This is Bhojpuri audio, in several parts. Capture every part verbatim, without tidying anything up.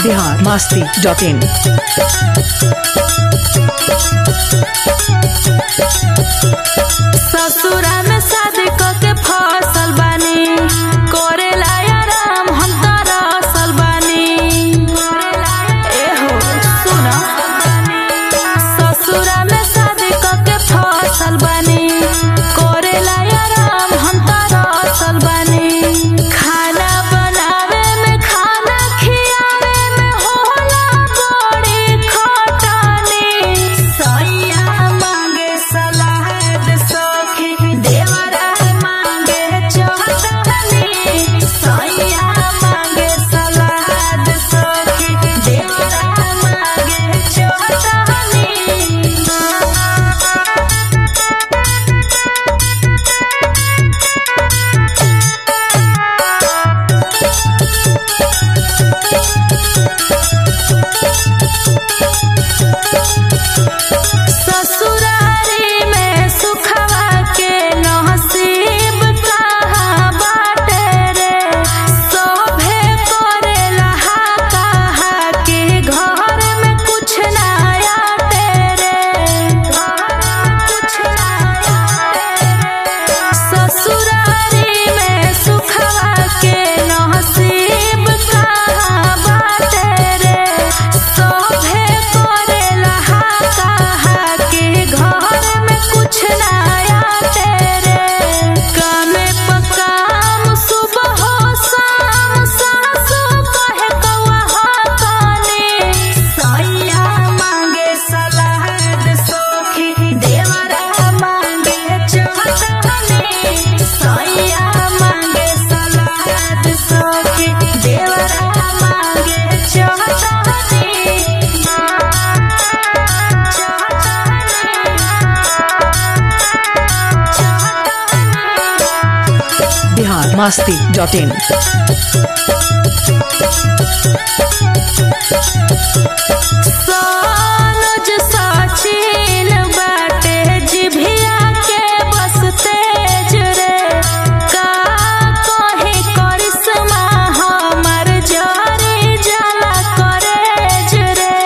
बिहार मस्ती डॉट इन। ससुरा में शादी के फसल बानी करे आराम हम तरसल बानी। एहो सुना, ससुरा में शादी के फसल बानी करे आराम हम तरसल बानी। खाना बनावे में खाना खियावे में होला बड़ी खटानी। सैया मांगे सलाद सखी देवरा मांगे चटनी। सैया मांगे सलाद सखी देवरा मांगे चटनी। ससुरारी में सुखवा के नसीब कहाँ बाटे रे। सभे करेला हाका के घर में कुछ ना आटे रे। कुछ ना आटे रे। ससुरारी में सुखवा के नसीब कहाँ बाटे रे। सभे करेला हाका के घर में कुछ ना आटे रे। कामे पकाम सुबह हो शाम सासु कहे कौआ हकानी। सैया मांगे सलाद सखी देवरा मांगे चटनी। सैया मांगे सलाद सखी देवरा मांगे चटनी। Bihar Masti dot in. सोनुज सचिन बाटे जिभिया के बस तेज रे। का कहे करिश्मा हमर जरी जला करेज रे।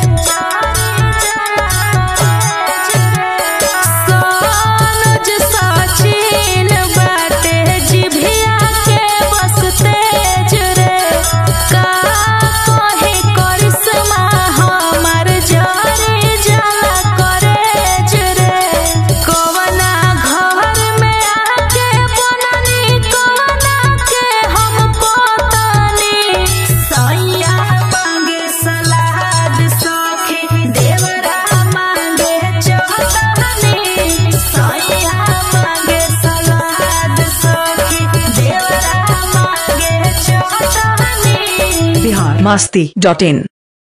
सोनुज सचिन बाटे जिभिया के बस तेज रे। का कहे करिश्मा हमर जरी जला करेज रे। कवना घर में आके बननी कवना के हम पतनी। सैया मांगे सलाद सखी देवरा मांगे चटनी। सैया मांगे सलाद सखी देवरा मांगे चटनी। बिहार मस्ती डॉट इन।